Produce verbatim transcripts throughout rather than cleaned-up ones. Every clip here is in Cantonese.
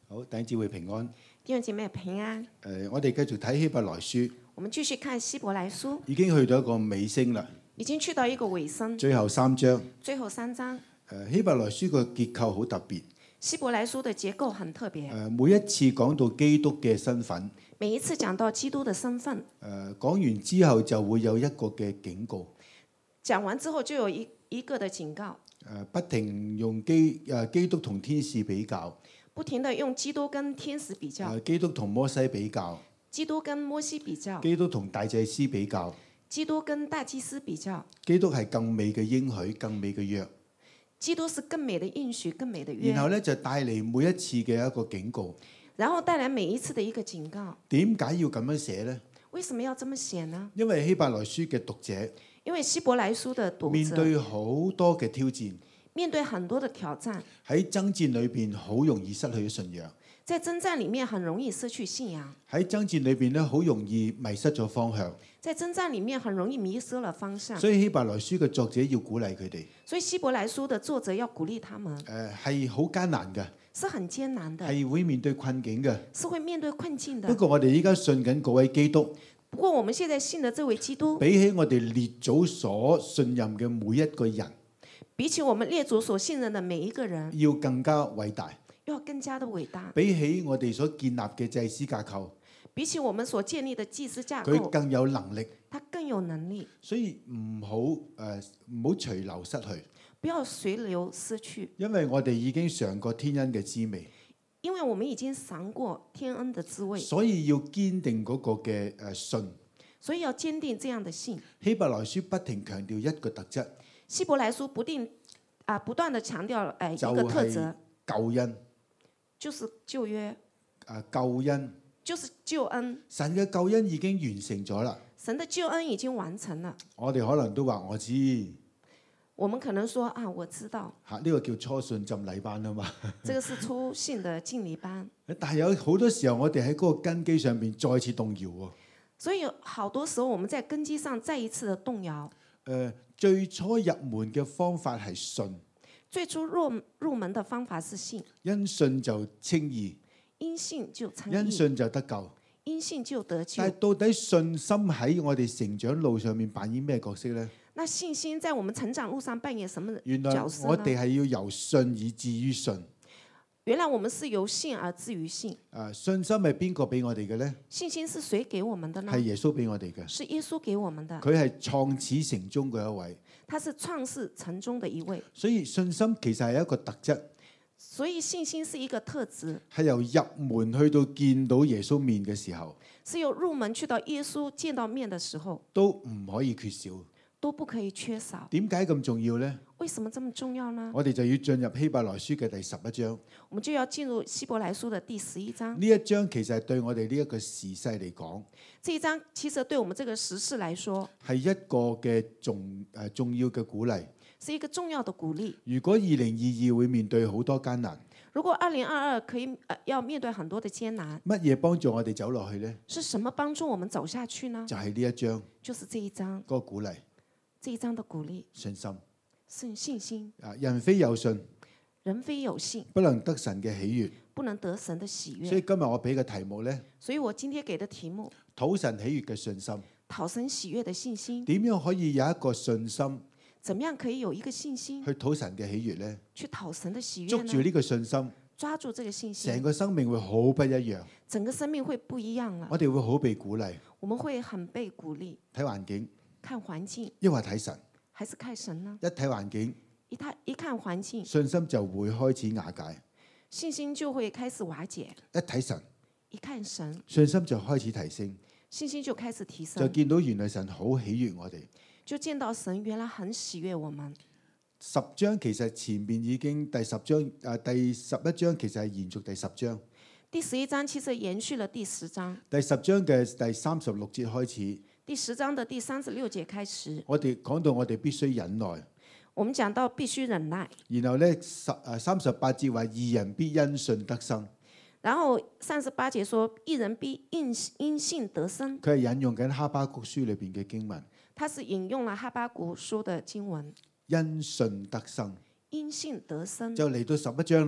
好，弟兄姊妹平安。 弟兄姐妹平安。 誒、我哋繼續睇希伯來書， 我們繼續看希伯來書， 已經去到一個尾聲啦， 已經去到一個尾聲， 最後三章。 最後三章。 誒、希伯來書個結構好特別。 希伯來書的結構很特別。 誒、每一次講到基督嘅身份， 每一次講到基督的身份， 誒、講完之後就會有一個嘅警告。 講完之後就有一一個的警告。 誒、不停用基誒、基督同天使比較， 不停地用基督跟天使比較， 誒、基督同摩西比較， 基督跟摩西比較， 基督同大祭司比較， 基督跟大祭司比較， 基督係更美嘅應許、更美嘅約。 基督是更美的應許、更美的約。 然後咧就帶嚟每一次嘅一個警告。 然後帶來每一次的一個警告。 點解要咁樣寫呢？ 為什麼要這麼寫呢？ 因為希伯來書嘅讀者因為希伯來書的讀者面對好多嘅挑戰， 面對很多的挑戰， 喺爭戰裏邊好容易失去信仰， 在征戰裡面很容易失去信仰， 喺爭戰裏邊咧好容易迷失咗方向。 在征戰裡面很容易迷失了方向。 所以希伯來書嘅作者要鼓勵佢哋。 所以希伯來書的作者要鼓勵他們。 誒係好艱難嘅， 是很艱難的， 係會面對困境嘅。 是會面對困境的。 不過我哋依家信緊嗰位基督， 不過我們現在信的這位基督， 比起我哋列祖所信任嘅每一個人， 比起我們列祖所信任的每一個人， 要更加偉大。 要更加的偉大。 比起我哋所建立嘅祭司架構， 比起我們所建立的祭司架構， 佢更有能力。 他更有能力。 所以唔好誒唔好隨流失去， 不要隨流失去， 因為我哋已經嘗過天恩嘅滋味， 因為我們已經嘗過天恩的滋味， 所以要堅定嗰個嘅誒信。 所以要堅定這樣的信。 希伯來書不停強調一個特質， 希伯來書不定啊不斷的強調誒就一個特質， 係救恩， 就是舊約， 誒救恩， 就是救恩。 神嘅救恩已經完成咗啦。 神的救恩已經完成了。 我哋可能都話我知， 我們可能說啊，我知道， 嚇呢個叫初信浸禮班啊嘛。 這個是初信的敬禮班。 但係有好多時候，我哋喺嗰個根基上邊再次動搖喎。 所以好多時候我們在根基上再一次的動搖。 誒、呃，最初入門嘅方法係信， 最初入入門的方法是信， 因信就稱義， 因信就稱義， 因信就得救。 因信就得救。 但係到底信心喺我哋成長路上面扮演咩角色呢？ 那信心在我們成長路上扮演什麼原來角色呢？ 我哋係要由信以至於信。 原來我們是由信而至於信。 啊，信心係邊個俾我哋嘅呢？ 信心是誰給我們的呢？ 係耶穌俾我哋嘅。 是耶穌給我們的。 佢係創始成終嘅一位。 他是創始成終的一位。 所以信心其實係一個特質。 所以信心是一個特質。 係由入門去到見到耶穌面嘅時候， 是由入門去到耶穌見到面的時候， 都唔可以缺少。 都不可以缺少。 點解咁重要呢？ 為什麼這麼重要呢？ 我哋就要進入希伯來書嘅第十一章。 我們就要進入希伯來書的第十一章。 呢一章其實係對我哋呢一個時勢嚟講， 這一章其實對我們這個時事來說， 係一個嘅重誒重要嘅鼓勵。 是一個重要的鼓勵。 如果二零二二會面對好多艱難， 如果二零二二可以呃要面對很多的艱難， 乜嘢幫助我哋走落去呢？ 是什麼幫助我們走下去呢？ 就係呢一章就是這一章嗰個鼓勵， 這一章的鼓勵， 信心。 是信心。 啊，人非有信， 人非有信， 不能得神嘅喜悅。 不能得神的喜悅。 所以今日我俾嘅題目呢， 所以我今天給的題目， 討神喜悅嘅信心。 討神喜悅的信心。 點樣可以有一個信心怎麼樣可以有一個信心去討神嘅喜悅呢？ 去討神的喜悅呢？ 捉住呢個信心， 抓住這個信心， 成個生命會好不一樣。 整個生命會不一樣了。 我哋會好被鼓勵。 我們會很被鼓勵。 睇環境， 看環境， 抑或睇神？ 還是看神呢？ 一睇環境， 一睇一看環境， 信心就會開始瓦解。 信心就會開始瓦解。 一睇神， 一看神， 信心就開始提升， 信心就開始提升。 就見到原來神好喜悅我哋。 就見到神原來很喜悅我們。 十章其實前面已經第十章誒、呃、第十一章其實係延續第十章。 第十一章其實延續了第十章。 第十章嘅第三十六節開始。 第十章的第三十六節開始， 我哋講到我哋必須忍耐。 我們講到必須忍耐。 然後咧十誒三十八節話義人必因信得生。 然後三十八節說義人必因因信得生。 佢係引用緊哈巴谷書裏邊嘅經文。 他是引用了哈巴谷書的經文。 因信得生， 因信得生， 就嚟到十一章啦。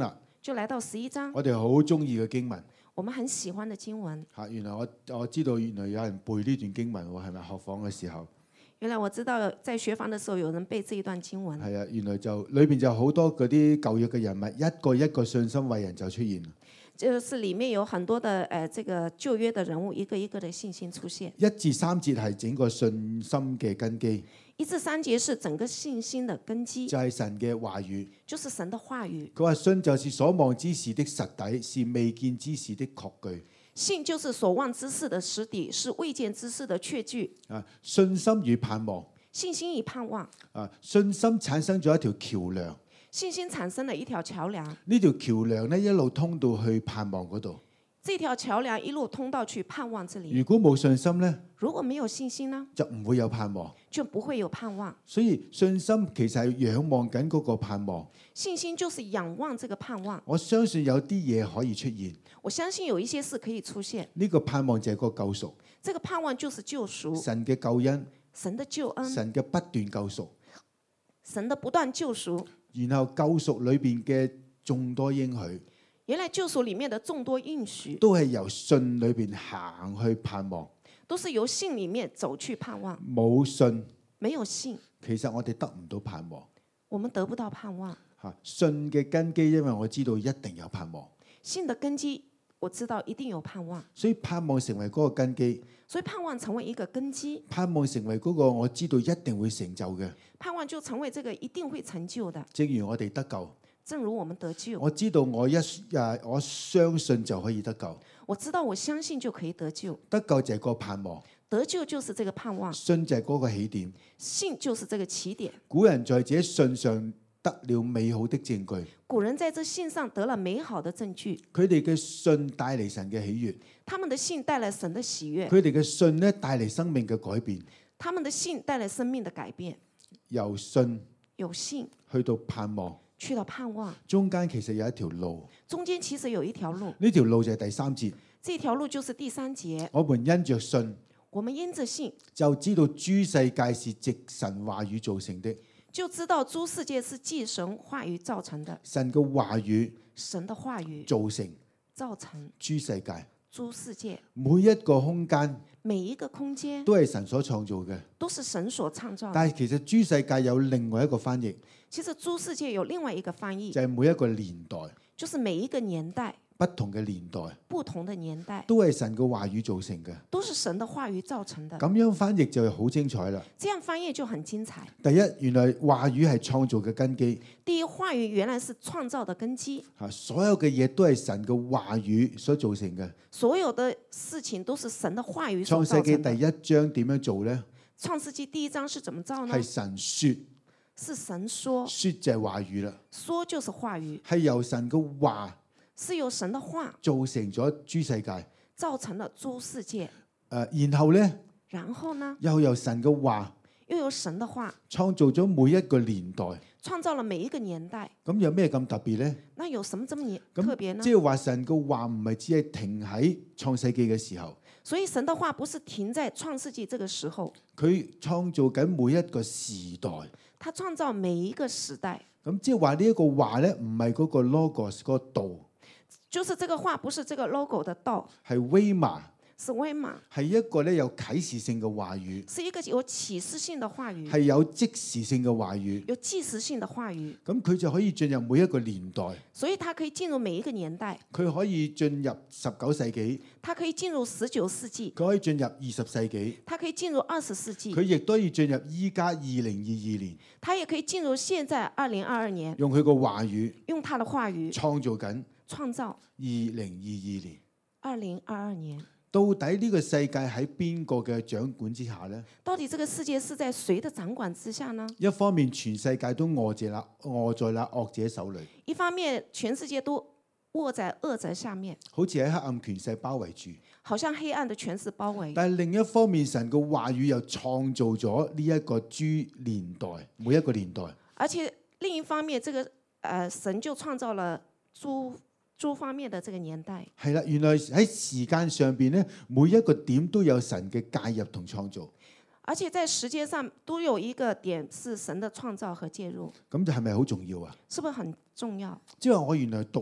就來到十一章， 我哋好中意嘅經文我們很喜歡的經文。 嚇。原來我我知道原來有人背呢段經文喎，係咪學房嘅時候？ 原來我知道在學房的時候有人背這一段經文。 係啊，原來就裏邊就好多嗰啲舊約嘅人物，一個一個信心偉人就出現。 就是裡面有很多的誒、呃，這個舊約的人物，一個一個的信心出現。 一至三節係整個信心嘅根基， 一至三節是整個信心的根基， 就係神嘅話語。 就是神的話語。 佢話信就是所望之事的實底，是未見之事的確據。 信就是所望之事的實底，是未見之事的確據。 啊，信心與盼望。 信心與盼望。 啊，信心產生咗一條橋梁。 信心產生了一條橋梁， 呢條橋梁咧一路通到去盼望嗰度。 這條橋梁一路通到去盼望這裡。 如果冇信心咧， 如果沒有信心呢， 就唔會有盼望， 就不會有盼望。 所以信心其實係仰望緊嗰個盼望。 信心就是仰望這個盼望。 我相信有啲嘢可以出現。 我相信有一些事可以出現。 呢個盼望就係個救贖。 這個盼望就是救贖。 神嘅救恩。 神的救恩。 神嘅不斷救贖。 神的不斷救贖。 然後救贖裏邊嘅眾多應許， 原來救贖裡面的眾多應許都係由信裏邊行去盼望， 都是由信裡面走去盼望。 冇信， 沒有信， 其實我哋得唔到盼望。 我們得不到盼望。 嚇，信嘅根基，因為我知道一定有盼望。 信的根基，我知道一定有盼望。 所以盼望成為嗰個根基。 所以盼望成為一個根基。 盼望成為嗰個我知道一定會成就嘅。 盼望就成為這個一定會成就的。 正如我哋得救。 正如我們得救。 我知道我一誒我相信就可以得救。 我知道我相信就可以得救。 得救就係個盼望。 得救就是這個盼望。 信就係嗰個起點。 信就是這個起點。 古人在這信上得了美好的證據。 古人在這信上得了美好的證據。 佢哋嘅信帶嚟神嘅喜悅。 他們的信帶來神的喜悅。 佢哋嘅信咧帶嚟生命嘅改變。 他們的信帶來生命的改變。 由信由信去到盼望。 去到盼望。 中間其實有一條路。 中間其實有一條路。 呢條路就係第三節。 這條路就是第三節。 我們因着信。 我們因着信。 就知道諸世界是藉神話語造成的。 就知道諸世界是藉神話語造成的。 神嘅話語。 神的話語造成。 造成。 諸世界。 諸世界。 每一個空間。 每一個空間。 都係神所創造嘅。 都是神所創造的。 但係其實諸世界有另外一個翻譯。 其實諸世界有另外一個翻譯。 就係每一個年代。 就是每一個年代。 不同嘅年代， 不同的年代都係神嘅話語造成嘅， 都是神的話語造成的。 咁樣翻譯就係好精彩啦。 這樣翻譯就很精彩。 第一，原來話語係創造嘅根基。 第一，話語原來是創造的根基。 吓，所有嘅嘢都係神嘅話語所造成嘅。 所有的事情都是神的話語所造成的。 創世紀第一章點樣做呢？ 創世紀第一章是怎麼造呢？ 係神說， 是神說， 說就係話語啦。 說就是話語， 係由神嘅話。 是由神的話造成咗諸世界， 造成了諸世界。 誒，然後呢？ 然後呢？ 又由神嘅話， 又由神的話創造咗每一個年代， 創造了每一個年代。 咁有咩咁特別呢？ 那有什麼這麼特別呢？ 即係話神嘅話唔係只係停喺創世紀嘅時候， 所以神的話不是停在創世紀這個時候， 佢創造緊每一個時代， 他創造每一個時代。 咁即係話呢一個話咧，唔係嗰個 logos 嗰個道。 就是這個話，不是這個 logo 的道， 係威瑪， 是威瑪， 係一個咧有啟示性嘅話語， 是一個有啟示性的話語， 係有即時性嘅話語， 有即時性的話語。 咁佢就可以進入每一個年代， 所以它可以進入每一個年代。 佢可以進入十九世紀， 它可以進入十九世紀， 佢可以進入二十世紀， 它可以進入二十世紀， 佢亦都可以進入依家二零二二年， 它也可以進入現在二零二二年， 用佢個話語， 用它的話語創造緊。 創造二零二二年， 二零二二年， 到底呢個世界喺邊個嘅掌管之下呢？ 到底這個世界是在誰的掌管之下呢？ 一方面，全世界都臥在那臥在那惡者手裏； 一方面，全世界都臥在惡者下面， 好似喺黑暗權勢包圍住。 好像黑暗的權勢包圍。 但係另一方面，神嘅話語又創造咗呢一個諸年代，每一個年代。 而且另一方面，這個誒、呃、神就創造了諸諸方面的這個年代。係啦，原來喺時間上邊咧，每一個點都有神嘅介入同創造。 而且在時間上都有一個點是神的創造和介入。 咁就係咪好重要啊？ 是不是很重要？ 即係話我原來讀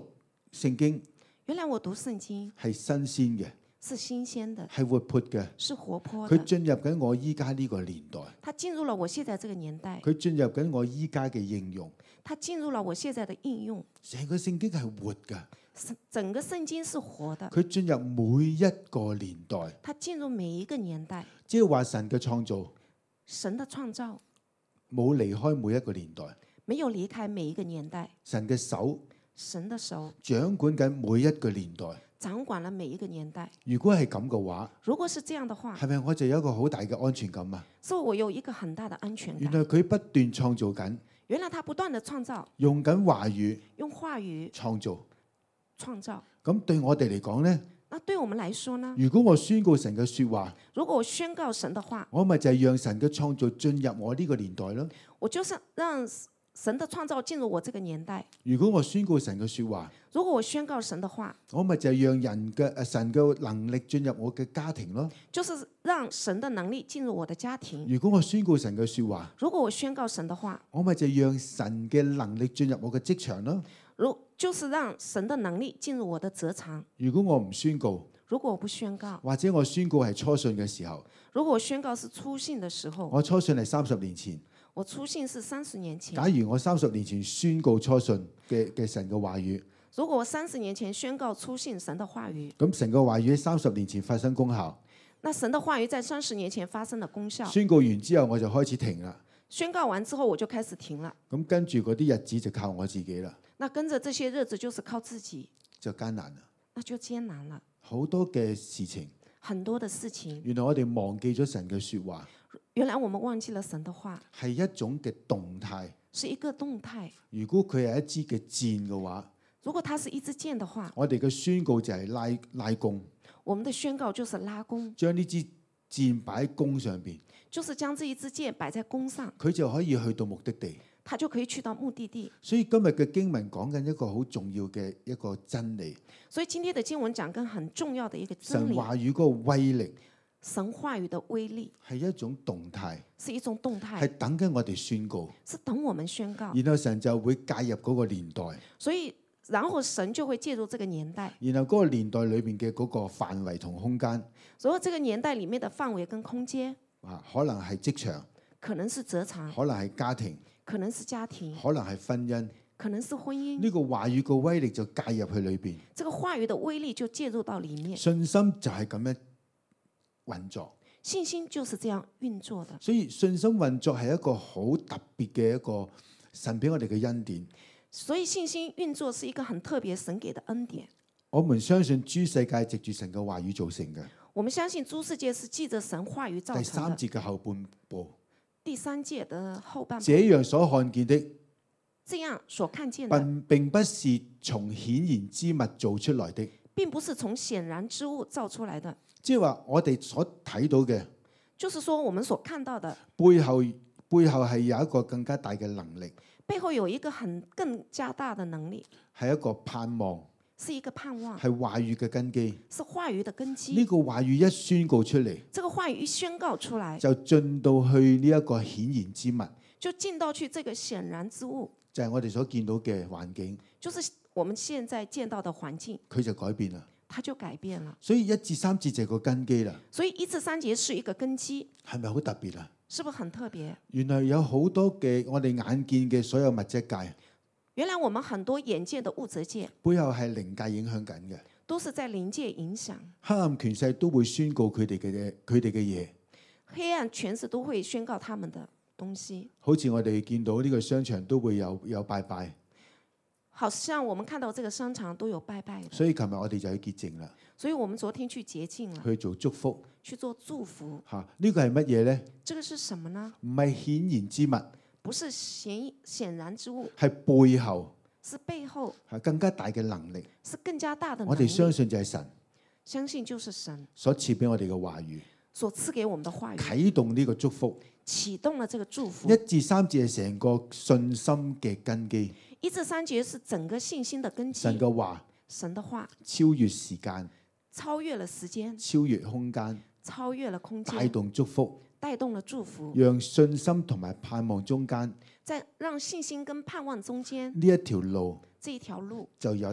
聖經原來我讀聖經係新鮮嘅， 是新鮮的， 係活潑嘅， 是活潑佢的。 進入緊我依家呢個年代， 它進入了我現在這個年代， 佢進入緊我依家嘅應用。 它進入了我現在的應用。 成個聖經係活㗎， 整個聖經是活的， 佢進入每一個年代， 它進入每一個年代。 即係話神嘅創造神的創造冇離開每一個年代， 沒有離開每一個年代。 神嘅手神的手掌管緊每一個年代。 掌管了每一個年代。 如果係咁嘅話， 如果是這樣的話， 係咪我就有一個好大嘅安全感啊？ 所以我有一個很大的安全原感。 來佢不斷創造緊， 原來他不斷的創造， 用緊話語用話語創造。 創造。 咁對我哋嚟講呢， 那對我們來說呢？ 如果我宣告神嘅說話， 如果我宣告神的話， 我咪就係讓神嘅創造進入我呢個年代咯。 我就是讓神的創造進入我這個年代。 如果我宣告神嘅說話， 如果我宣告神的話， 我咪就係讓人嘅誒神嘅能力進入我嘅家庭咯。 就是讓神的能力進入我的家庭。 如果我宣告神嘅說話， 如果我宣告神的話， 我咪就係讓神嘅能力進入我嘅職場咯。 如就是讓神的能力進入我的職場。 如果我唔宣告， 如果我不宣告， 或者我宣告係初信嘅時候， 如果我宣告是初信的時候， 我初信係三十年前。 我初信是三十年前。 假如我三十年前宣告初信嘅嘅神嘅話語， 如果我三十年前宣告初信神的話語， 咁神嘅話語喺三十年前發生功效。 那神的話語在三十年前發生了功效。 宣告完之後我就開始停啦。 宣告完之後我就開始停了。 咁跟住嗰啲日子就靠我自己啦。 那跟着這些日子就是靠自己， 就艱難啦。 那就艱難了。 好多嘅事情， 很多的事情， 原來我哋忘記咗神嘅說話， 原來我們忘記了神的話， 係一種嘅動態。 是一個動態。 如果佢係一支嘅箭嘅話， 如果它是一支箭的話， 我哋嘅宣告就係拉拉弓， 我們的宣告就是拉弓， 將呢支箭擺喺弓上邊， 就是將這一支箭擺在弓上， 佢就可以去到目的地。 它就可以去到目的地。 所以今日嘅經文講緊一個好重要嘅一個真理。 所以今天的經文講緊很重要的一個真理。 神話語嗰個威力， 神話語的威力係一種動態， 是一種動態， 係等緊我哋宣告， 是等我們宣告。 然後神就會介入嗰個年代， 所以然後神就會介入這個年代， 然後嗰個年代裏邊嘅嗰個範圍同空間， 所以這個年代裡面的範圍跟空間， 啊，可能係職場， 可能是職場， 可能係家庭， 可能是家庭， 可能係婚姻。 可能是婚姻。 呢個話語個威力就介入去裏邊， 這個話語的威力就介入到裡面。 信心就係咁樣運作， 信心就是這樣運作的。 所以信心運作係一個好特別嘅一個神俾我哋嘅恩典。 所以信心運作是一個很特別神給的恩典。 我們相信諸世界藉住神嘅話語造成嘅。 我們相信諸世界是記着神話語造成的。 第三節嘅後半部， 第三節的後半部， 這樣所看見的， 這樣所看見的， 並並不是從顯然之物做出來的， 並不是從顯然之物造出來的。 即係話我哋所睇到嘅， 就是說我們所看到的背後背後係有一個更加大嘅能力， 背後有一個很更加大的能力， 係一個盼望， 是一個盼望， 係話語嘅根基。 是話語的根基。 呢個話語一宣告出嚟， 這個話語一宣告出來， 就進到去呢一個顯然之物， 就進到去這個顯然之物， 就係我哋所見到嘅環境， 就是我們現在見到的環境， 佢就改變啦。 它就改變了。 所以一至三節就係個根基啦。 所以一至三節是一個根基， 係咪好特別啊？ 是不是很特別？ 原來有好多嘅我哋眼見嘅所有物質界， 原來我們很多眼見的物質界背後係靈界影響緊嘅。 都是在靈界影響， 黑暗權勢都會宣告佢哋嘅嘢，佢哋嘅嘢。 黑暗權勢都會宣告他們的東西。 好似我哋見到呢個商場都會有有拜拜， 好像我們看到這個商場都有拜拜的， 所以琴日我哋就去潔淨啦， 所以我們昨天去潔淨了， 去做祝福去做祝福。 嚇。呢個係乜嘢呢？ 這個是什麼呢？ 唔係顯然之物， 不是顯顯然之物， 係背後是背後係更加大嘅能力。 是更加大的能力。 我哋相信就係神相信就是神所賜俾我哋嘅話語， 所賜給我們的話語， 啟動呢個祝福。 啟動了這個祝福。 一至三節係成個信心嘅根基。 一至三節是整個信心的根基。 神嘅話， 神的話超越時間， 超越了時間， 超越空間， 超越了空間， 帶動祝福， 帶動了祝福， 讓信心同埋盼望中間， 在讓信心跟盼望中間呢一條路這一條路就有得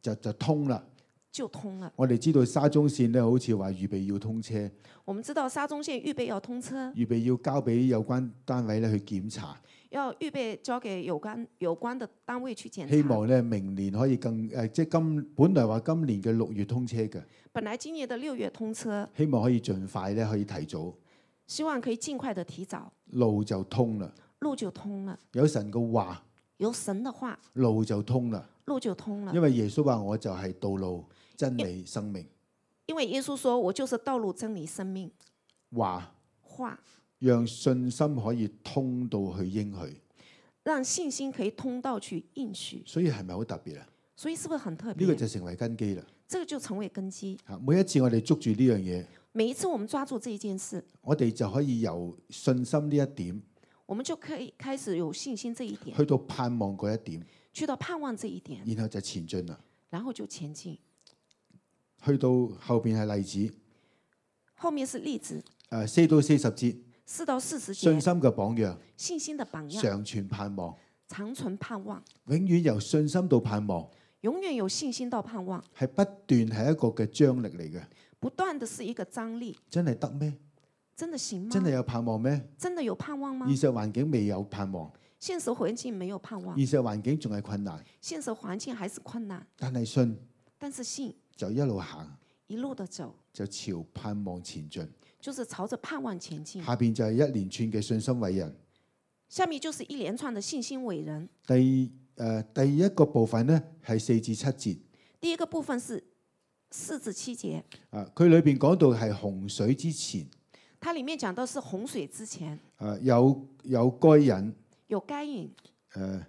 就就通啦。 就通了。 我哋知道沙中線咧，好似話預備要通車， 我們知道沙中線預備要通車， 預備要交俾有關單位咧去檢查， 要預備交給有關有關的單位去檢查。 希望咧明年可以更誒、呃，即係今本來話今年嘅六月通車嘅， 本來今年的六月通車， 希望可以盡快咧可以提早， 希望可以盡快的提早， 路就通啦。 路就通了。 有神嘅話， 有神的話， 路就通啦。 路就通了。 因為耶穌話我就係道路、真理、生命。 因為耶穌說我就是道路、真理、生命。 話話讓信心可以通到去應許， 讓信心可以通到去應許。 所以係咪好特別啊？ 所以是不是很特別？ 呢個就成為根基啦。 這個就成為根基。 嚇，每一次我哋捉住呢樣嘢， 每一次我們抓住這一件事， 我哋就可以由信心呢一點， 我們就可以開始有信心這一點， 去到盼望嗰一點， 去到盼望這一點， 然後就前進啦。 然後就前進。 去到後邊係例子， 後面是例子， 誒四到四十節， 四到四十節， 信心嘅榜樣， 信心的榜樣， 常存盼望， 長存盼望， 永遠由信心到盼望， 永遠有信心到盼望， 係不斷係一個嘅張力嚟嘅。 不斷的是一個張力。 真係得咩？ 真的行嗎？ 真係有盼望咩？ 真的有盼望嗎？ 現實環境未有盼望， 現實環境沒有盼望， 現實環境仲係困難， 現實環境還是困難， 但係信但是信就一路行， 一路的走， 就朝盼望前進。 就是朝着盼望前進。 下邊就係一連串嘅信心偉人。 下面就是一連串的信心偉人。 第誒、呃、第一個部分呢係四至七節。 第一個部分是四至七節。 啊，佢裏邊講到係洪水之前。 它裡面講到是洪水之前。 誒有有該隱。 有該隱。 誒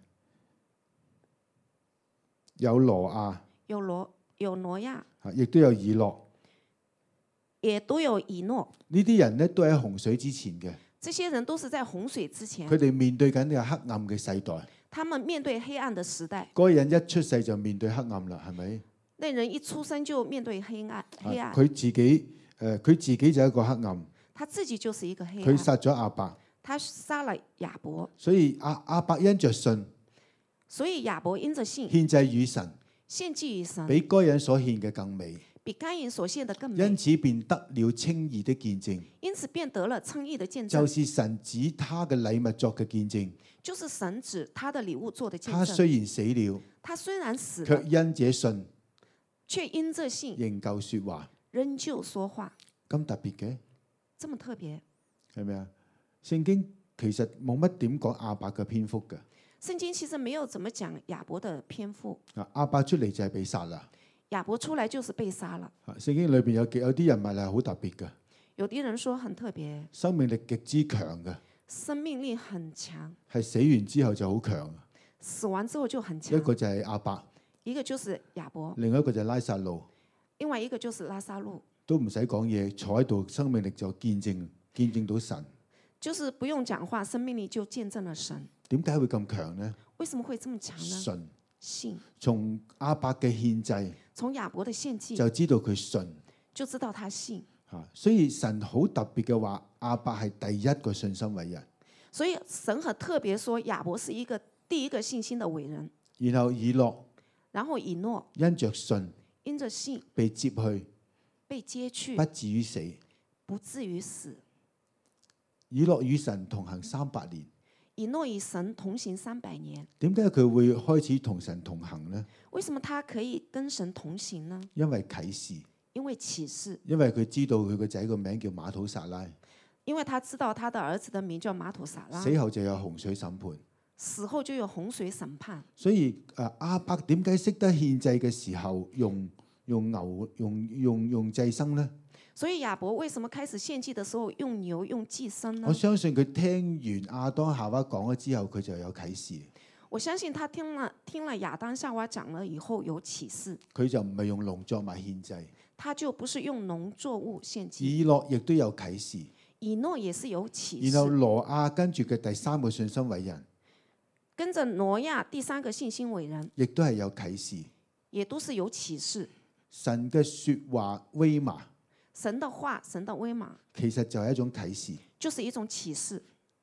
有羅亞。 有羅有挪亞。 啊，亦都有以諾。 也都有以諾。 呢啲人呢都喺洪水之前嘅。 這些人都是在洪水之前。 佢哋面對緊呢個黑暗嘅世代。 他們面對黑暗的時代。 該隱一出世就面對黑暗啦，係咪？ 那人一出生就面對黑暗，黑暗。 佢自己誒，佢自己就係一個黑暗。 他自己就是一個黑暗。 佢殺咗亞伯。 他殺了亞伯。 所以亞亞伯因着信。 所以亞伯因着信。 獻祭與神。 獻祭與神。 比該隱所獻嘅更美。 比該隱所獻的更美。 因此便得了稱義的見證。 因此便得了稱義的見證。 就是神指他嘅禮物作嘅見證。 就是神指他的禮物做的見證。 他雖然死了。 他雖然死了。 卻因這信。 卻因這信。 仍舊說話。 仍舊說話。 咁特別嘅。 這麼特別。 係咪啊？聖經其實冇乜點講亞伯嘅篇幅嘅。 聖經其實沒有怎麼講亞伯的篇幅。 啊，亞伯出嚟就係被殺啦。 亞伯出來就是被殺了。 聖經裏邊有有啲人物係好特別嘅。 有啲人說很特別。 生命力極之強嘅。 生命力很強。 係死完之後就好強。 死完之後就很強。 一個就係亞伯， 一個就是亞伯， 另一個就係拉撒路， 另外一個就是拉撒路。 都唔使講嘢，坐喺度，生命力就見證見證到神。 就是不用講話，生命力就見證了神。 點解會咁強呢？ 為什麼會這麼強呢？ 信。 信。 從亞伯嘅獻祭， 從亞伯的獻祭就知道佢信， 就知道他信。 嚇，所以神好特別嘅話，亞伯係第一個信心偉人。 所以神很特別說亞伯是一個第一個信心的偉人。 然後以諾， 然後以諾因着信， 因着信被接去， 被接去， 不至於死， 不至於死。 以諾與神同行三百年。 以諾與神同行三百年。 點解佢會開始同神同行呢？ 為什麼他可以跟神同行呢？ 因為啟示。 因為啟示。 因為佢知道佢個仔個名叫馬土撒拉。 因為他知道他的兒子的名叫馬土撒拉。 死後就有洪水審判。 死後就有洪水審判。 所以誒，亞伯點解識得獻祭嘅時候用用牛用用用祭牲呢？ 所以亞伯為什麼開始獻祭的時候用牛用祭牲呢？ 我相信佢聽完亞當夏娃講咗之後，佢就有啟示。 我相信他聽了聽了亞當夏娃講了以後有啟示。 佢就唔係用農作物獻祭。 他就不是用農作物獻祭。 以諾亦都有啟示。 以諾也是有啟示。 然後羅亞跟住嘅第三個信心偉人， 跟着挪亞第三個信心偉人， 亦都係有啟示。 也都是有啟示。 神嘅說話威麻。 神的話，神的威瑪， 其實就係一種啟示， 就是一種啟示。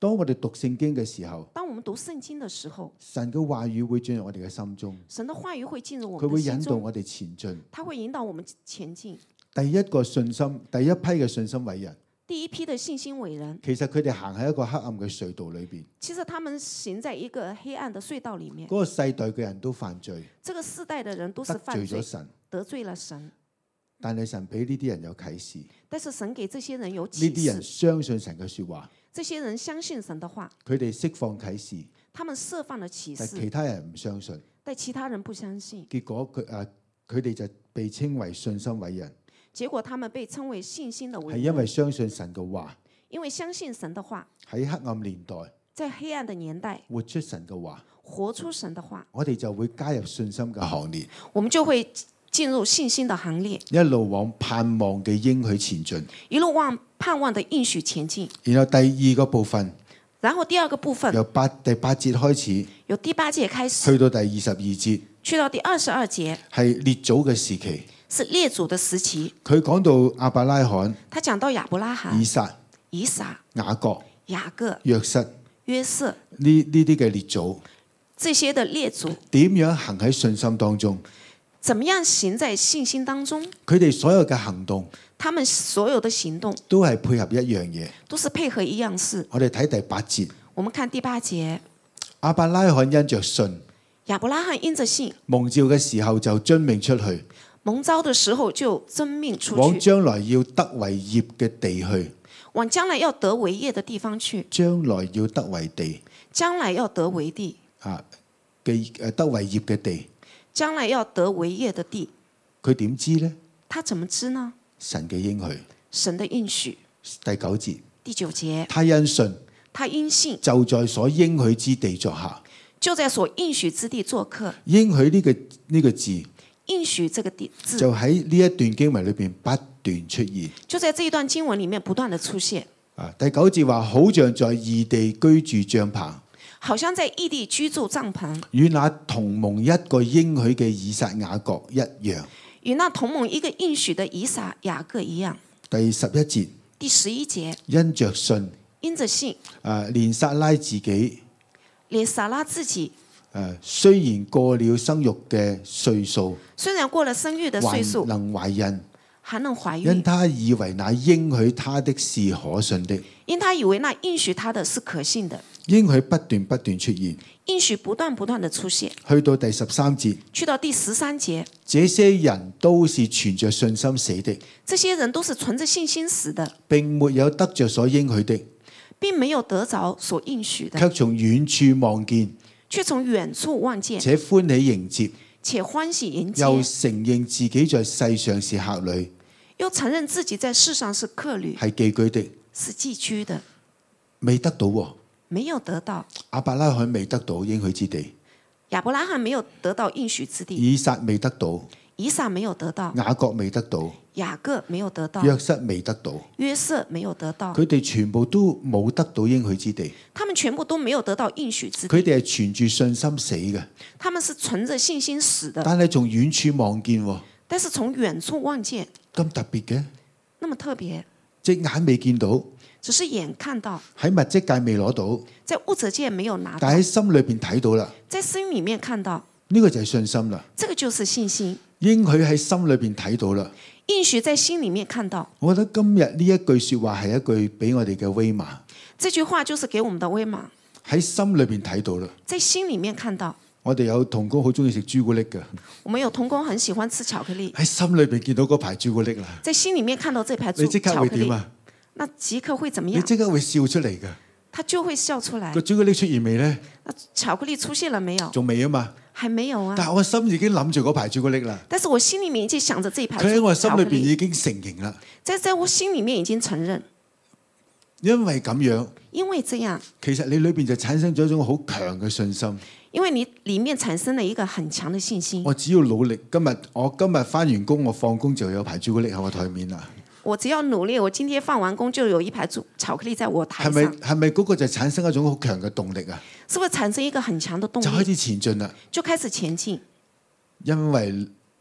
當我哋讀聖經嘅時候， 當我們讀聖經的時候， 神嘅話語會進入我哋嘅心中， 神的話語會進入我佢會們的心中， 引導我哋前進。 它會引導我們前進。 第一個信心，第一批嘅信心偉人， 第一批的信心偉人， 其實佢哋行喺一個黑暗嘅隧道裏邊。 其實他們行在一個黑暗的隧道裡面。 嗰個世代嘅人都犯罪， 這個世代的人都是得犯罪罪咗，神， 得罪了神。 但係神俾呢啲人有啟示， 但是神給這些人有呢啲人啟示， 相信神嘅說話， 這些人相信神的話， 佢哋釋放啟示， 他們釋放了啟但其示， 他人唔相信， 但其他人不相信， 結果佢誒佢哋就被稱為信心偉人， 結果他們被稱為信心的偉係人， 因為相信神嘅話， 因為相信神的話， 喺黑暗年代在黑暗的年代活出神嘅話， 活出神的話， 我哋就會加入信心嘅行列， 我們就會進入信心的行列， 一路往盼望嘅應許前進。 一路往盼望的應許前進。 然後第二個部分然後第二個部分由八第八節開始， 由第八節開始， 去到第二十二節去到第二十二節係列祖嘅時期。 是列祖的時期。 佢講到亞伯拉罕、 他講到亞伯拉罕、 以撒、 以撒、 雅各、 雅各、 約瑟約瑟呢呢啲嘅列祖這些的列祖， 點樣行喺信心當中？ 怎麼樣行在信心當中？ 佢哋所有嘅行動他們所有的行動都係配合一樣嘢。 都是配合一樣事。 我哋睇第八節， 我們看第八節， 亞伯拉罕因着信， 亞伯拉罕因着信， 蒙召嘅時候就遵命出去， 蒙召的時候就遵命出去， 往將來要得為業嘅地去。 往將來要得為業的地方去， 將來要得為地將來要得為地， 啊嘅誒得為業嘅地， 將來要得為業的地。 佢點知呢？ 他怎麼知呢？ 神嘅應許。 神的應許。 第九節， 第九節， 他因信他因信就在所應許之地作客。 就在所應許之地做客。 應許呢個呢個字應許這個字就喺呢一段經文裏邊不斷出現。 就在這一段經文裡面不斷的出現。 啊，第九節話，好像在異地居住帳棚， 好像在異地居住帳篷， 與那同蒙一個應許嘅以撒雅各一樣。 與那同蒙一個應許的以撒雅各一樣。 第十一節， 第十一節， 因着信， 因着信， 啊，連撒拉自己， 連撒拉自己， 誒，雖然過了生育嘅歲數， 雖然過了生育的歲還數， 能懷孕， 還能懷因孕， 他以為那應許他的是可信的。 因他以為那應許他的是可信的。 應許不斷不斷出現， 應許不斷不斷的出現。 去到第十三節， 去到第十三節， 這些人都是存着信心死的， 這些人都是存着信心死的， 並沒有得着所應許的， 並沒有得着所應許的， 卻從遠處望見， 卻從遠處望見， 且歡喜迎接， 且歡喜迎接， 又承認自己在世上是客旅， 又承認自己在世上是客旅， 係寄居的， 是寄居的， 未得到喎。 沒有得到。 亞伯拉罕未得到應許之地， 亞伯拉罕沒有得到應許之地， 以撒未得到， 以撒沒有得到， 雅各未得到， 雅各沒有得到， 約瑟未得到， 約瑟沒有得到， 佢哋全部都冇得到應許之地， 他們全部都沒有得到應許之地。 佢哋係存住信心死嘅， 他們是存着信心死的， 但係從遠處望見喎， 但是從遠處望見， 咁特別嘅， 那麼特別， 隻眼未見到， 只是眼看到， 喺物質界未攞到， 在物質界沒有拿到， 但喺心裏邊睇到啦， 在心裡面看到， 呢個就係信心啦。 這個就是信心。 應許喺心裏邊睇到啦。 應許在心裡面看到， 我覺得今日呢一句説話係一句俾我哋嘅威瑪， 這句話就是給我們的威瑪， 喺心裏邊睇到啦。 在心裡面看到。 我哋有同工好中意食朱古力嘅， 我們有同工很喜歡吃巧克力， 喺心裏邊見到嗰排朱古力啦， 在心裡面看到這排你即刻巧克力， 會點啊？ 那即刻會怎麼你樣？ 即刻會笑出嚟嘅。 他就會笑出來個。朱古力出現未呢？ 那巧克力出現了沒有？ 仲未啊嘛。 還沒有啊。 但係我心已經諗住嗰排朱古力啦。 但是我心裡面已經想着這一排佢喺我心裏邊巧克力， 已經承認啦。 在在我心裡面已經承認。 因為咁樣， 因為這樣， 其實你裏邊就產生咗一種好強嘅信心。 因為你裡面產生了一個很強的信心。 我只要努力，今日我今日翻完工，我放工就有排朱古力喺我台面啦。 我只要努力，我今天放完工就有一排朱巧克力在我台係咪上。 係咪嗰個就產生一種好強嘅動力啊？ 是不是產生一個很強的動力？ 就開始前進啦。 就開始前進。 因為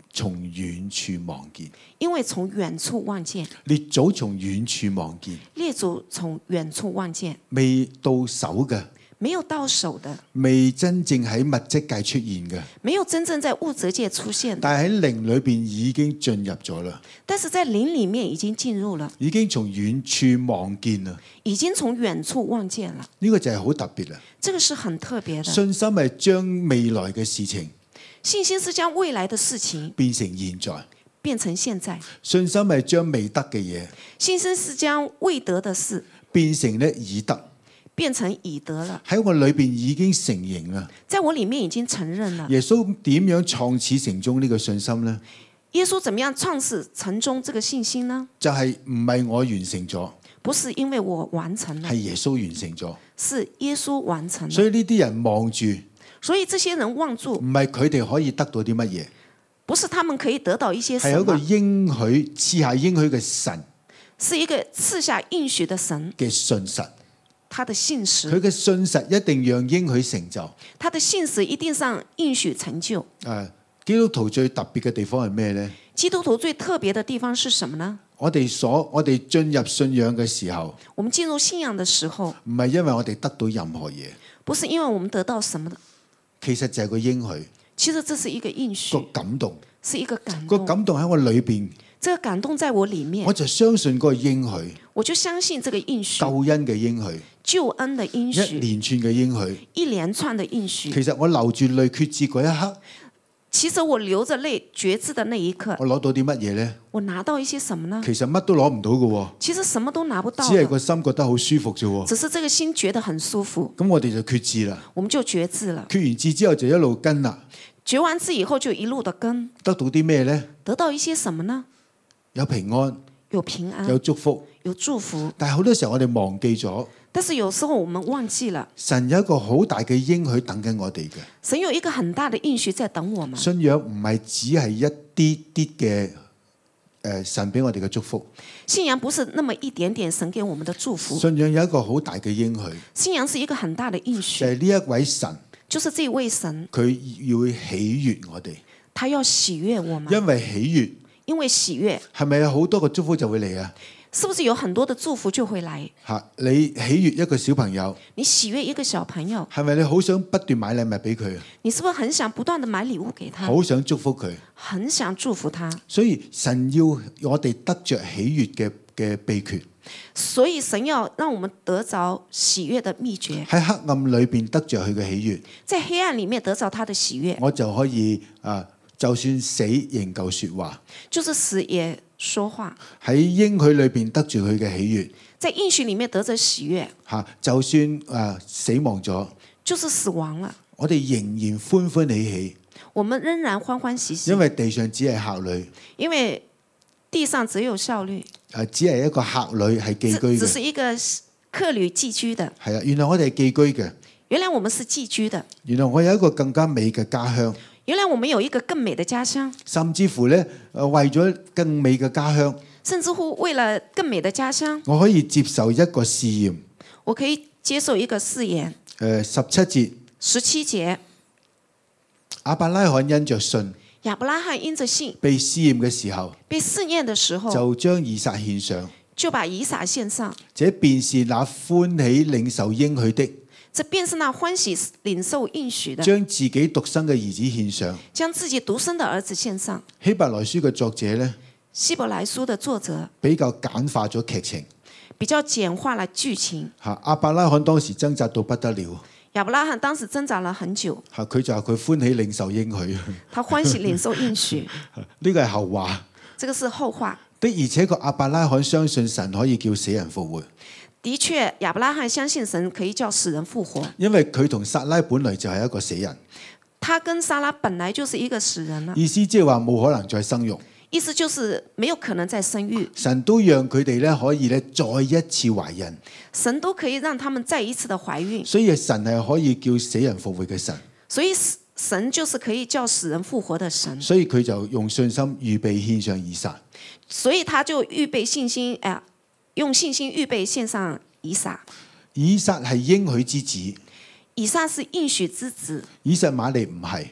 從遠處望見， 因為從遠處望見， 列祖從遠處望見， 列祖從遠處望見， 未到手嘅， 沒有到手的， 未真正喺物質界出現嘅， 沒有真正在物質界出現的， 但係喺靈裏邊已經進入咗啦， 但是在靈裡面已經進入了， 已經從遠處望見啦。 已經從遠處望見了。 呢個就係好特別啦。 這個是很特別的。 信心係將未來嘅事情信心是將未來的事情變成現在， 變成現在。 信心係將未得嘅嘢信心是將未得的事變成咧已得， 變成已得了。 喺我裏邊已經成形啦。 在我裡面已經承認了。 耶穌點樣創始成終呢個信心呢？ 耶穌怎麼樣創始成終這個信心呢？ 就係唔係我完成咗， 不是因為我完成了， 係耶穌完成咗。 是耶穌完成了。 所以呢啲人望住， 所以這些人望住， 唔係佢哋可以得到啲乜嘢， 不是他們可以得到一些什麼， 係有一個應許賜下應許嘅神是一個賜下應許的神嘅信實。 他的信實， 佢嘅信實一定讓應許成就。 他的信實一定上應許成就。 誒，基督徒最特別嘅地方係咩呢？ 基督徒最特別的地方是什麼呢？ 我哋所我哋進入信仰嘅時候， 我們進入信仰的時候， 唔係因為我哋得到任何嘢， 不是因為我們得到什麼的， 其實就係個應許， 其實這是一個應許， 個感動， 是一個感個動。 感動喺我裏邊， 這個感動在我裡面， 我就相信嗰個應許， 我就相信這個應許， 救恩嘅應許， 救恩的應一許， 連串嘅應許。 一連串的應許。 其實我流住淚決志嗰一刻， 其實我流着淚決志的那一刻， 我攞到啲乜嘢呢？ 我拿到一些什麼呢？ 其實乜都攞唔到嘅， 其實什麼都拿不到只係的， 個心覺得好舒服啫。 只是這個心覺得很舒服， 咁我哋就決志啦。 我們就決志了。 決完志之後就一路跟啦。 決完志以後就一路的跟， 得到啲咩呢？ 得到一些什麼呢？ 有平安， 有平安， 有祝福。 有祝福。 但係好多時候我哋忘記咗， 但是有時候我們忘記了， 神有一個好大嘅應許等緊我哋嘅。 神有一個很大的應許在等我們。 信仰唔係只係一啲啲嘅誒神俾我哋嘅祝福， 信仰不是那麼一點點神給我們的祝福， 信仰有一個好大嘅應許， 信仰是一個很大的應就許， 係呢一位神， 就是這位神， 佢要喜悦我哋， 他要喜悦我們， 因為喜悦因為喜悦， 係咪有好多個祝福就會嚟啊？ 是不是有很多的祝福就會來？ 嚇，你喜悦一個小朋友， 你喜悦一個小朋友， 係咪你好想不斷買禮物俾佢啊？ 你是不是很想不斷的買禮物給他？ 好想祝福佢， 很想祝福他。 所以神要我哋得着喜悦嘅嘅秘訣， 所以神要讓我們得着喜悦的秘訣， 喺黑暗裏邊得着佢嘅喜悦， 在黑暗裡面得着他的喜悦， 我就可以啊，就算死仍舊說話。 就是死也說話。 喺應許裏邊得住佢嘅喜悦， 在應許裡面得着喜悦， 嚇，就算誒死亡咗， 就是死亡了， 我哋仍然歡歡喜喜， 我們仍然歡歡喜喜因，為地上只係客旅， 因為地上只有效率， 誒只係一個客旅係寄居只只嘅， 是一個客旅寄居的。 係啊，原來我哋係寄居嘅， 原來我們是寄居的， 原來我有一個更加美嘅家鄉， 原來我們有一個更美的家鄉， 甚至乎咧誒為咗更美嘅家鄉， 甚至乎為了更美的家鄉， 我可以接受一個試驗。 我可以接受一個試驗。 誒十七節， 十七節， 亞伯拉罕因着信亞伯拉罕因着信被試驗嘅時候， 被試驗的時候， 就將以撒獻上， 就把以撒獻上。 這便是那歡喜領受應許的， 這便是那歡喜領受應許的， 將自己獨生嘅兒子獻上。 將自己獨生的兒子獻上。 希伯來書嘅作者呢， 希伯來書的作者比較簡化咗劇情。 比較簡化了劇情。 嚇，亞伯拉罕當時掙扎到不得了。 亞伯拉罕當時掙扎了很久， 嚇，佢就話佢歡喜領受應許。 他歡喜領受應許。 呢個係後話。 這個是後話。 的而且確亞伯拉罕相信神可以叫死人復活， 的確，亞伯拉罕相信神可以叫死人復活， 因為佢同撒拉本來就係一個死人。 他跟撒拉本來就是一個死人了。 意思即係話冇可能再生育。 意思就是沒有可能再生育。 神都讓佢哋咧可以咧再一次懷孕。 神都可以讓他們再一次的懷孕。 所以神係可以叫死人復活嘅神。 所以神就是可以叫死人復活的神。 所以佢就用信心預備獻上以撒。 所以他就預備信心，誒、呃，用信心預備獻上以撒。 以撒係應許之子。 以撒是應許之子。 以實瑪利唔係。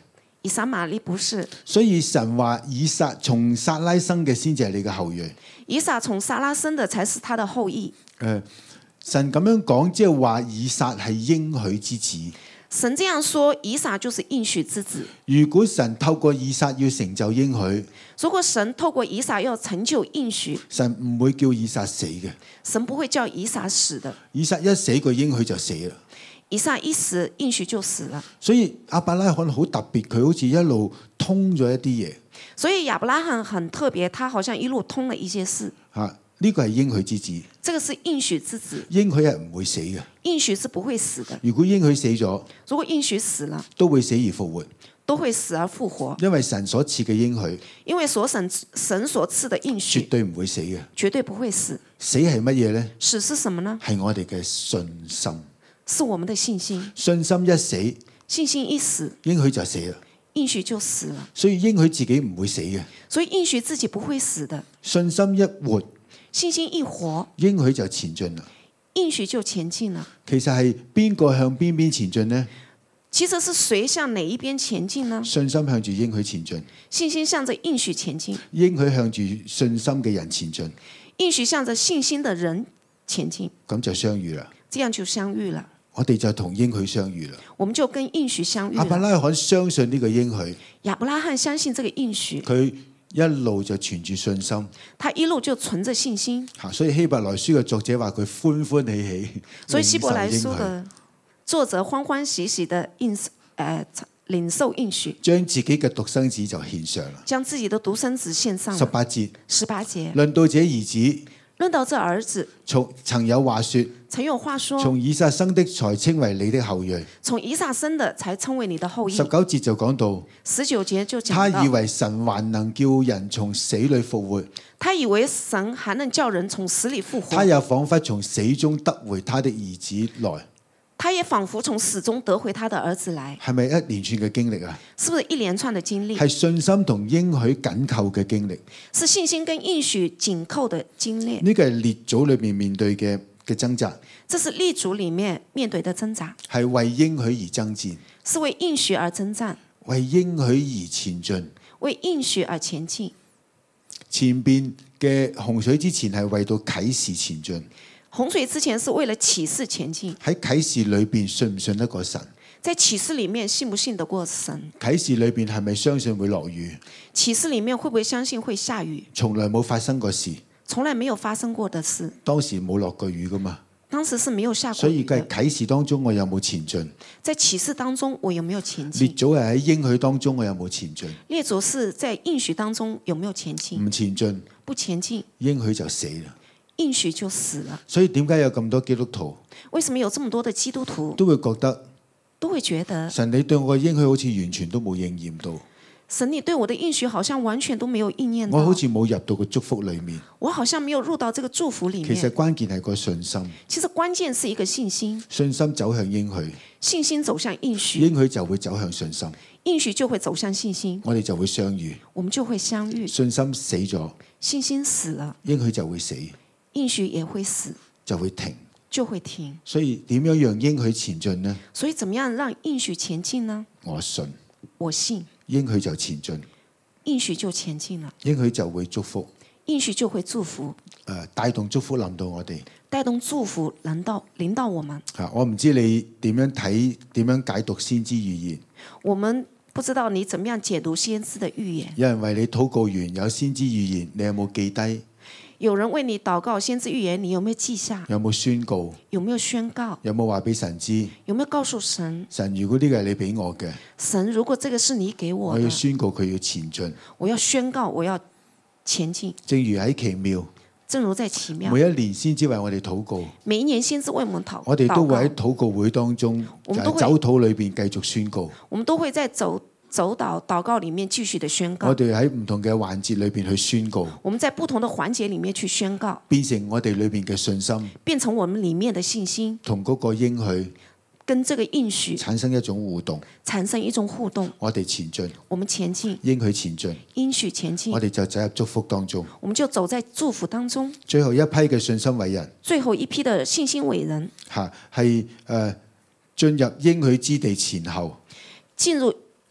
以撒瑪利不是。 所以神話以撒從撒拉生嘅先至係你嘅後裔。 以撒從撒拉生的才是他的後裔。 誒、呃，神咁樣講，即係話以撒係應許之子。 神這樣說，以撒就是應許之子。 如果神透過以撒要成就應許， 如果神透過以撒要成就應許， 神唔會叫以撒死嘅。 神不會叫以撒死的。 以撒一死，個應許就死啦。 以撒一死，應許就死了。 所以亞伯拉罕好特別，佢好似一路通咗一啲嘢。 所以亞伯拉罕很特別，他好像一路通了一些事。 嚇，呢個係應許之子。 這個是應許之子。 應許係唔會死嘅。 應許是不會死的。 如果應許死咗， 如果應許死了， 都會死而復活。 都會死而復活。 因為神所賜嘅應許， 因為所神神所賜的應許， 絕對唔會死嘅。 絕對不會死。 死係乜嘢呢？ 死是什麼呢？ 係我哋嘅信心。 是我們的信心。 信心一死， 信心一死， 應許就死啦。 應許就死了。 所以應許自己唔會死嘅。 所以應許自己不會死的。 信心一活， 信心一活， 應許就前進啦。 應許就前進了。 其實係邊個向邊邊前進呢？ 其實是誰向哪一邊前進呢？ 信心向住應許前進， 信心向着應許前進。 應許向住信心嘅人前進， 應許向着信心的人前進。 咁就相遇啦。 這樣就相遇了。 我哋就同應許相遇啦。 我們就跟應許相遇了。 亞伯拉罕相信呢個應許， 亞伯拉罕相信這個應許， 佢一路就存住信心。 他一路就存着信心。 嚇，所以希伯來書嘅作者話佢歡歡喜喜。 所以希伯來書的作者歡歡喜喜的應誒、呃、領受應許， 將自己嘅獨生子就獻上啦。 將自己的獨生子獻上。 十八節， 十八節， 論到這兒子， 論到這兒子， 從曾有話說， 曾有話說， 從以撒生的才稱為你的後裔。 從以撒生的才稱為你的後裔。 十九節就講到， 十九節就講他到， 以為神還能叫人從死裏復活， 他以為神還能叫人從死裏復活， 他也彷彿從死中得回他的兒子來。 他也仿佛從死中得回他的兒子來。 係咪一連串嘅經歷啊？ 是不是一連串的經歷？ 係信心同應許緊扣嘅經歷。 是信心跟應許緊扣的經歷。 呢個係列祖裏面面對嘅嘅掙扎。 這是列祖裡面面對的掙扎。 係為應許而爭戰。 是為應許而爭戰。 為應許而前進。 為應許而前進。 前邊嘅洪水之前係為到啟示前進。 洪水之前是為了啟示前進。 喺啟示裏邊信唔信得過神？ 在啟示裡面信不信得過神？ 啟示裏邊係咪相信會落雨？ 啟示裡面會不會相信會下雨？ 從來冇發生過事。 從來沒有發生過的事。 當時冇落過雨噶嘛？ 當時是沒有下過雨。 所以喺啟示當中我有冇前進？ 在啟示當中我有沒有前進？ 列祖係喺應許當中我有冇前進？ 列祖是在應許當中有沒有前進？ 唔前進， 不前進， 應許就死啦。 應許就死了。 所以點解有咁多基督徒？ 為什麼有這麼多的基督徒都會覺得， 都會覺得神你對我嘅應許好似完全都冇應驗到。 神你對我的應許好像完全都沒有應驗到。 我好似冇入到個祝福裡面。 我好像沒有入到這個祝福裡面。 其實關鍵係個信心。 其實關鍵是一個信心。 信心走向應許。 信心走向應許。 應許就會走向信心。 應許就會走向信心。 我哋就會相遇。 我們就會相遇。 信心死咗， 信心死了， 應許就會死。 應許也會死， 就會停， 就會停。 所以點樣讓應許前進呢？ 所以怎麼樣讓應許前進呢？ 我信， 我信， 應許就前進， 應許就前進了， 應許就會祝福， 應許就會祝福。 誒，帶動祝福臨到我哋， 帶動祝福臨到臨到我們。 啊，我唔知你點樣睇，點樣解讀先知預言。 我們不知道你怎麼樣解讀先知的預言。 有人為你禱告完有先知預言，你有冇記低？ 有人為你禱告先知預言，你有沒有記下？ 有冇宣告？ 有沒有宣告？ 有冇話俾神知？ 有沒有告訴神？ 神，如果呢個係你俾我嘅， 神，如果這個是你給我的， 我要宣告佢要前進。 我要宣告我要前進。 正如喺奇妙， 正如在奇妙， 每一年先知為我哋禱告， 每一年先知為我們禱， 我哋都會喺禱告會當中，就係走禱裏邊繼續宣告。 我們都會在走走禱禱告裡面繼續的宣告。 我哋喺唔同嘅環節裏邊去宣告。 我們在不同的環節裡面去宣告， 變成我哋裏邊嘅信心， 變成我們裡面的信心， 同嗰個應許跟這個應許產生一種互動， 產生一種互動。 我哋前進， 我們前進， 應許前進， 應許前進， 我哋就走入祝福當中。 我們就走在祝福當中。 最後一批嘅信心偉人， 最後一批的信心偉人， 嚇係誒進入應許之地前後， 進入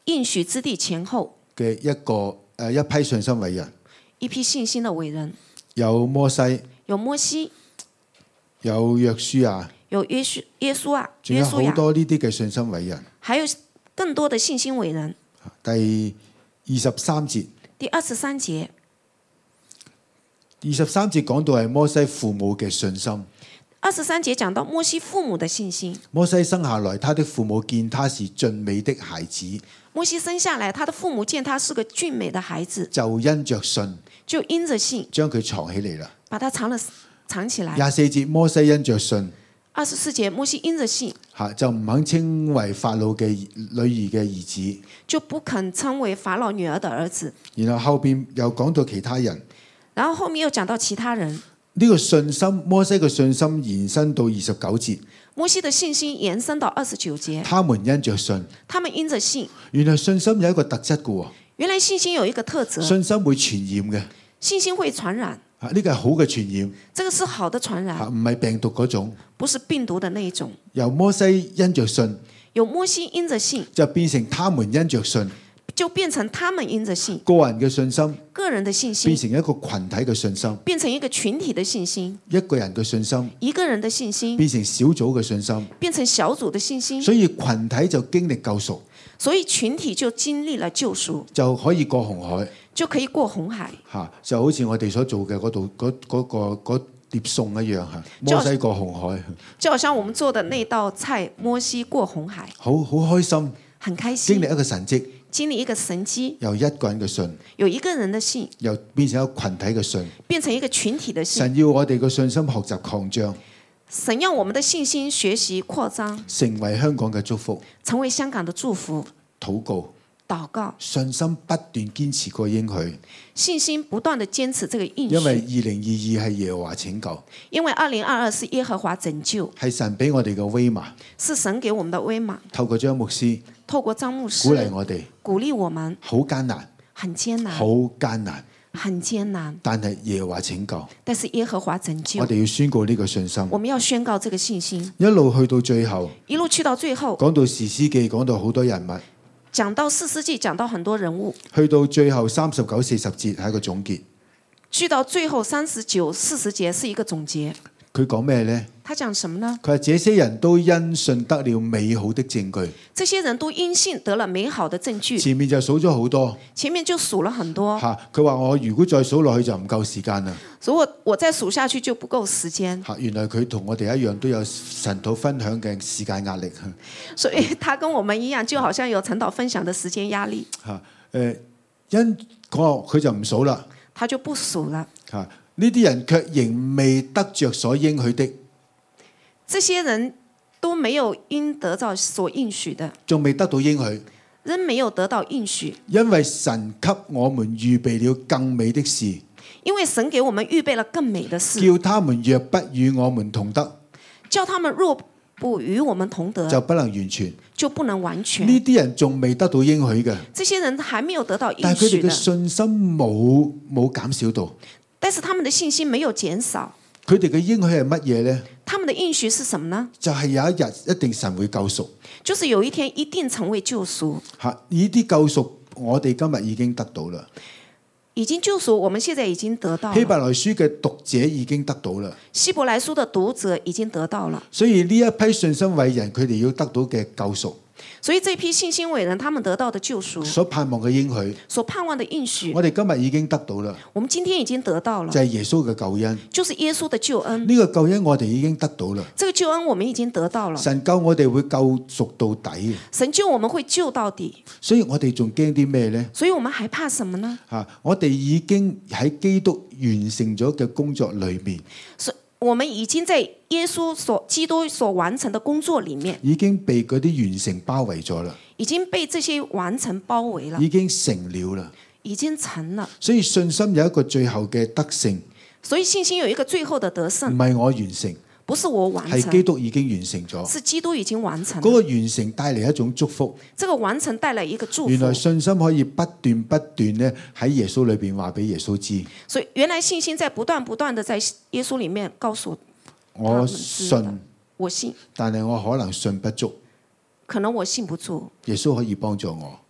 應許之地前後嘅一個誒一批信心偉人， 一批信心的偉人， 有摩西， 有摩西， 有約書亞， 有耶穌耶穌啊， 仲有好約書亞， 多呢啲嘅信心偉人。 還有更多的信心偉人。 第二十三節， 第二十三節， 二十三節講到係摩西父母嘅信心。 二十三節講到摩西父母的信心。 摩西生下來，他的父母見他是俊美的孩子， 摩西生下來，他的父母見他是個俊美的孩子， 就因着信就因着信將佢藏起嚟啦。 把他藏了藏起來。 廿四節，摩西因着信二十四節，摩西因着信嚇就唔肯稱為法老嘅女兒嘅兒子。 就不肯稱為法老女兒的兒子。 然後後邊又講到其他人， 然後後面又講到其他人。 呢個信心，摩西嘅信心延伸到二十九節。 摩西的信心延伸到二十九節， 他們因着信， 他們因着信。 原來信心有一個特質嘅喎， 原來信心有一個特質， 信心會傳染嘅。 信心會傳染。 啊，呢個係好嘅傳染， 這個是好的傳嚇染， 唔係病毒嗰種。 不是病毒的那一種。 由摩西因着信， 有摩西因着信， 就變成他們因着信。 就變成他們因着信。 個人嘅信心個人的信變心成一個群體嘅信心， 變成一個群體的信心。 一個人嘅信心一個人的信心變成小組嘅信心， 變成小組的信心。 所以群體就經歷救贖， 所以群體就經歷了救贖， 就可以過紅海就可以過紅海。 嚇，就好似我哋所做嘅嗰度嗰嗰個嗰碟餸一樣嚇。摩西過紅海， 就好像我們做的那道菜，摩西過紅海， 好好開心， 很開經心， 歷一個神蹟， 經歷一個神蹟， 由一個人嘅信， 有一個人的信又變成一個群體嘅信。 變成一個群體的信。 神要我哋嘅信心學習擴張， 神要我們的信心學習擴張， 成為香港嘅祝福。 成為香港的祝福。 禱告， 禱告， 信心不斷堅持個應許， 信心不斷的堅持這個應因為許。 二零二二係耶和華拯救， 因為二零二二是耶和華拯救， 係神俾我哋嘅威瑪。 是神給我們的威瑪。 透過張牧師透過張牧師鼓勵我哋， 鼓勵我們， 好艱難， 很艱難， 好艱難， 很艱難， 但係耶和華拯救， 但是耶和華拯救我。哋要宣告呢個信心。 我們要宣告這個信心， 一路去到最後， 一路去到最後， 講到士師記，講到好多人物， 講到士師記，講到很多人物， 去到最後三十九、四十節係一個總結。 去到最後三十九、四十節是一個總結。 佢講咩呢？ 他講什麼呢？ 佢話這些人都因信得了美好的證據。 這些人都因信得了美好的證據。 前面就數咗好多前面就數了很多。 嚇，佢話我如果再數落去就唔夠時間啦。 所以我我再數下去就不夠時間。 嚇，原來佢同我哋一樣都有神土分享嘅時間壓力。 所以他跟我們一樣，就好像有陳導分享的時間壓力。 嚇，誒，因嗰佢就唔數啦。 他就不數了。 嚇，呢啲人卻仍未得着所應許的。 這些人都沒有應得到所應許的， 仲未得到應許， 仍沒有得到應許， 因為神給我們預備了更美的事， 因為神給我們預備了更美的事， 叫他們若不與我們同得， 叫他們若不與我們同得， 就不能完全。 就不能完全。 呢啲人仲未得到應許嘅， 這些人還沒有得到但係佢哋嘅應許的， 信心冇冇減少到。 但是他們的信心沒有減少。 佢哋嘅應許係乜嘢呢？ 他們的應許是什麼呢？ 就係有一日一定神會救贖。 就是有一天一定成為救贖。 嚇，呢啲救贖我哋今日已經得到啦。 已經救贖，我們現在已經得到了。 希伯來書嘅讀者已經得到啦。 希伯來書的讀者已經得到了。 所以呢一批信心偉人，佢哋要得到嘅救贖， 所以這批信心偉人，他們得到的救贖， 所盼望嘅應許， 所盼望的應許， 我哋今日已經得到啦。 我們今天已經得到了就，係耶穌嘅救恩。 就是耶穌的救恩。 呢個救恩我哋已經得到啦。 這個救恩我們已經得到了。 神救我哋會救贖到底嘅， 神救我們會救到底， 所以我哋仲驚啲咩呢？ 所以我們還怕什麼呢？ 嚇，我哋已經喺基督完成咗嘅工作裏面， 所我們已經在耶穌所基督所完成的工作裡面， 已經被嗰啲完成包圍咗啦， 已經被這些完成包圍了， 已經成了啦。 已經成了。 所以信心有一個最後嘅得勝， 所以信心有一個最後的得唔勝， 係我完成， 不是我完係基成， 督已經完成咗。 是基督已經完成嗰了。 個完成帶嚟一種祝福。 這個完成帶來一個祝福。 原來信心可以不斷不斷咧喺耶穌裏邊話俾耶穌知， 所以原來信心在不斷不斷的在耶穌裡面告訴他我們知道信， 我信， 但係我可能信不足。 可能我信不住。 耶穌可以幫助我，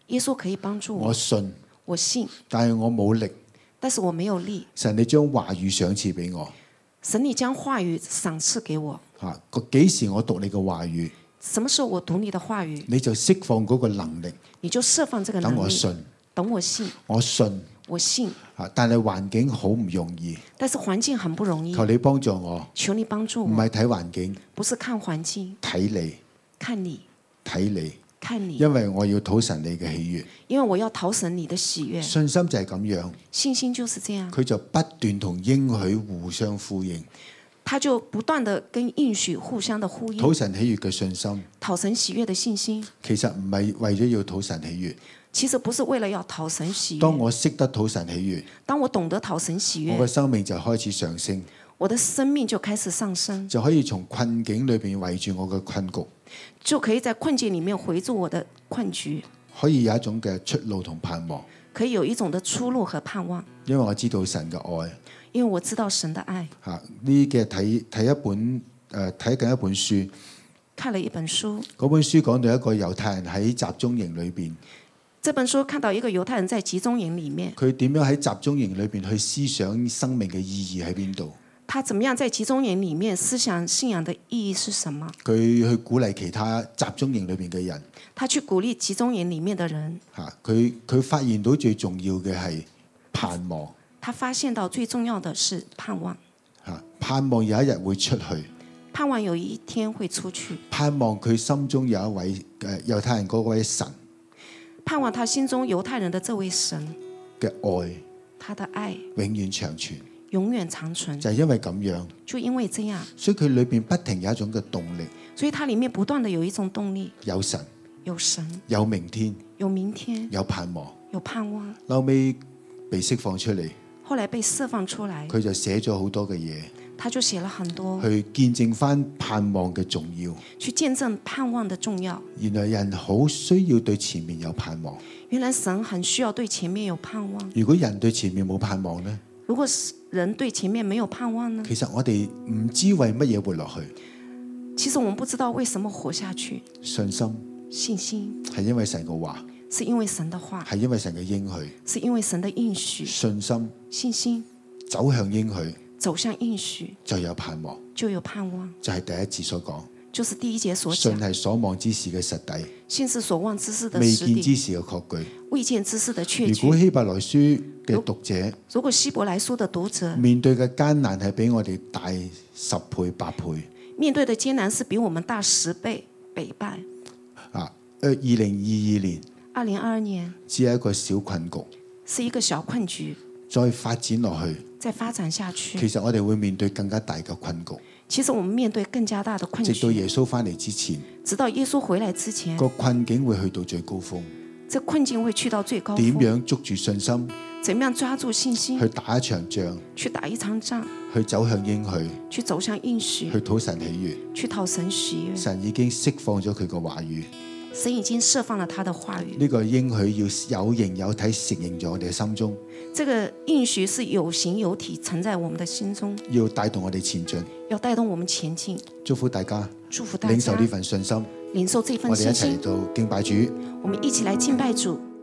耶穌可以幫助我， 我信， 我信， 但係我冇力。 但是我沒有力。 神你將話語賞賜俾我神，你將話語賞賜給我。 嚇，個幾時我讀你嘅話語， 什麼時候我讀你的話語， 你就釋放嗰個能力， 你就釋放這個能力。 等我信， 等我信， 我信我信。 嚇，但係環境好唔容易， 但是環境很不容易。 求你幫助我， 求你幫助我。 唔係睇環境， 不是看環境， 睇你， 看你， 睇你， 看你。 因為我要討神你嘅喜悅。 因為我要討神你的喜悅。 信心就係咁樣， 信心就是這樣。 佢就不斷同應許互相呼應， 他就不斷的跟應許互相的呼應。 討神喜悅嘅信心， 討神喜悅的信心， 其實唔係為咗要討神喜悅。 其實不是為了要討神喜悅。 當我識得討神喜悅， 當我懂得討神喜悅， 我嘅生命就開始上升， 我的生命就開始上升， 就可以從困境裏邊圍住我嘅困局， 就可以在困境裡面圍住我的困局， 可以有一種嘅出路同盼望。 可以有一種的出路和盼望。 因為我知道神嘅愛因為我知道神的愛。 嚇，呢嘅睇睇一本誒睇緊一本書， 看了一本書， 嗰本書講到一個猶太人喺集中營裏邊， 這本書看到一個猶太人在集中營裡面， 佢點樣喺集中營裏邊去思想生命嘅意義喺邊度？ 他怎麼樣在集中營裡面思想信仰的意義是什麼？ 佢去鼓勵其他集中營裏邊嘅人他去鼓勵集中營裡面的人。 嚇，佢佢發現到最重要嘅係盼望他發現到最重要的是盼望， 嚇，盼望有一日會出去， 盼望有一天會出去， 盼望佢心中有一位誒猶太人嗰位神盼望他心中猶太人的這位神嘅愛， 他的愛永遠長存。 永遠長存。 就係因為咁樣， 就因為這樣， 所以佢裏邊不停有一種嘅動力， 所以它裡面不斷的有一種動力， 有神， 有神， 有明天， 有明天， 有盼望。 有盼望。 後尾被釋放出嚟， 後來被釋放出來， 佢就寫咗好多嘅嘢， 他就寫了很多， 去見證翻盼望嘅重要。 去見證盼望的重要。 原來人好需要對前面有盼望。 原來神很需要對前面有盼望。 如果人對前面冇盼望呢？ 如果人對前面沒有盼望呢？ 其實我哋唔知為乜嘢活落去。 其實我們不知道為什麼活下去。 信心， 信心係因為神嘅話， 是因為神的話， 係因為神嘅應許。 是因為神的應許。 信心， 信心走向應許， 走向應許就有盼望。 就有盼望。 就係第一節所講， 就是第一節所信講， 係所望之事嘅實底， 信是所望之事的未實底， 見之事嘅確據。 未見之事的確如果據。 希伯來書嘅讀者如果希伯來書的讀者面對嘅艱難係比我哋大十倍、百倍面對的艱難是比我們大十倍、百倍。 啊！誒，二零二二年二零二二年只係一個小困局， 是一個小困局， 再發展落去， 再發展下去， 其實我哋會面對更加大嘅困局。 其實我們面對更加大的困直到局。 耶穌翻嚟之前， 直到耶穌回來之前， 個困境會去到最高峰。 這困境會去到最高點峰。 樣捉住信心， 怎麼樣抓住信心去打一場仗， 去打一場仗， 去走向應許， 去走向應許， 去討神喜悅。 去討神喜悅。 神已經釋放咗佢個話語， 神已經釋放了他的話語。 呢個應許要有形有體承認咗我哋嘅心中， 這個應許是有形有體承在我們的心中， 要帶動我哋前進。 要帶動我們前進。 祝福大家祝福大家領受呢份信心， 領受這份我哋一齊嚟信心。 到敬拜主。 我們一起來敬拜主。